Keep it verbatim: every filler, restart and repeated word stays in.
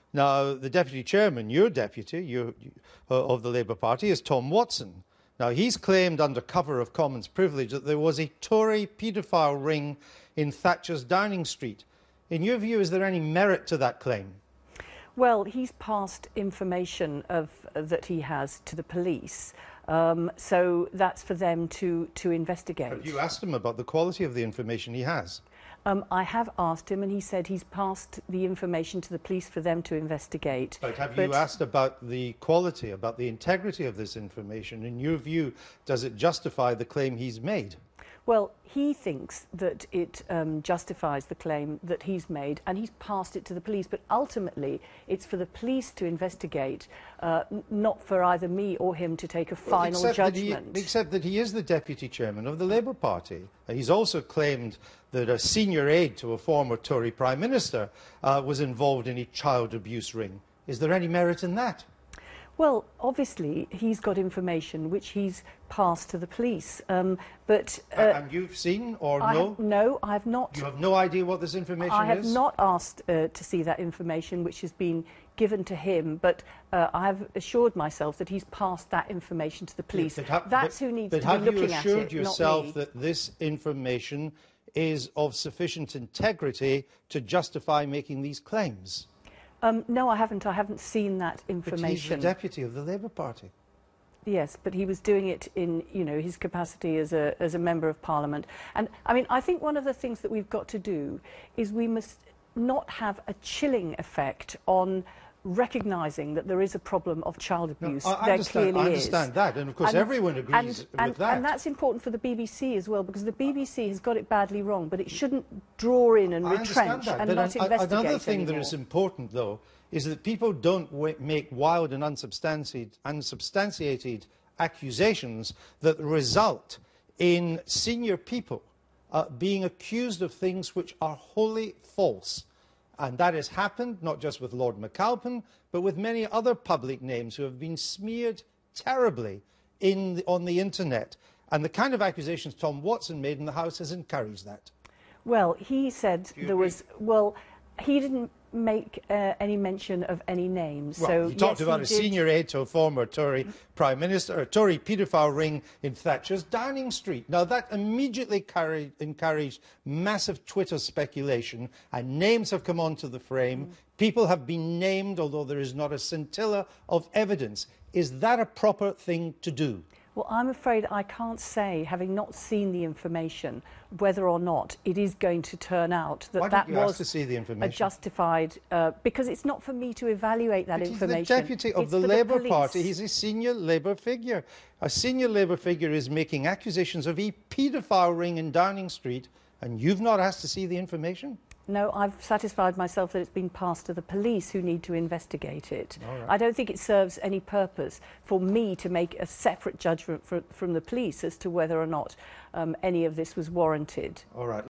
Now, the deputy chairman, your deputy your, uh, of the Labour Party, is Tom Watson. Now, he's claimed under cover of Commons privilege that there was a Tory paedophile ring in Thatcher's Downing Street. In your view, is there any merit to that claim? Well, he's passed information of, uh, that he has to the police, um, so that's for them to, to investigate. Have you asked him about the quality of the information he has? Um, I have asked him, and he said he's passed the information to the police for them to investigate. But have but you asked about the quality, about the integrity of this information? In your view, does it justify the claim he's made? Well, he thinks that it um, justifies the claim that he's made, and he's passed it to the police. But ultimately, it's for the police to investigate, uh, not for either me or him to take a final well, except judgment. That he, except that he is the deputy chairman of the Labour Party. He's also claimed that a senior aide to a former Tory Prime Minister uh, was involved in a child abuse ring. Is there any merit in that? Well, obviously, he's got information which he's passed to the police. Um, but uh, and you've seen or I no? Have, no, I have not. You have no idea what this information I have is? not asked uh, to see that information, which has been given to him. But uh, I have assured myself that he's passed that information to the police. But, but That's but, who needs but to be looking at it, But have you assured yourself not me. that this information is of sufficient integrity to justify making these claims? Um, no, I haven't. I haven't seen that information. But he's the deputy of the Labour Party. Yes, but he was doing it in, you know, his capacity as a, as a member of Parliament. And, I mean, I think one of the things that we've got to do is we must not have a chilling effect on recognising that there is a problem of child abuse. No, I there understand, clearly I understand is. that, and of course and, everyone agrees and, with and, that. And that's important for the B B C as well, because the B B C has got it badly wrong, but it shouldn't draw in and I retrench that, and but not an, investigate Another thing anymore. that is important, though, is that people don't w make wild and unsubstantiated, unsubstantiated accusations that result in senior people uh, being accused of things which are wholly false. And that has happened not just with Lord McAlpin, but with many other public names who have been smeared terribly in the, on the internet. And the kind of accusations Tom Watson made in the House has encouraged that. Well, he said there agree? was, well, he didn't make uh, any mention of any names. Well, so he talked yes, about he a did. senior aide to a former Tory Prime Minister, a Tory paedophile ring in Thatcher's Downing Street. Now, that immediately carried, encouraged massive Twitter speculation, and names have come onto the frame. Mm. People have been named, although there is not a scintilla of evidence. Is that a proper thing to do? Well, I'm afraid I can't say, having not seen the information, whether or not it is going to turn out that Why that don't you was ask to see the information? a justified, uh, because it's not for me to evaluate that but information. He's the deputy of it's the for Labour the Party. He's a senior Labour figure. A senior Labour figure is making accusations of a paedophile ring in Downing Street, and you've not asked to see the information? No, I've satisfied myself that it's been passed to the police, who need to investigate it. All right. I don't think it serves any purpose for me to make a separate judgment for, from the police as to whether or not um, any of this was warranted. All right.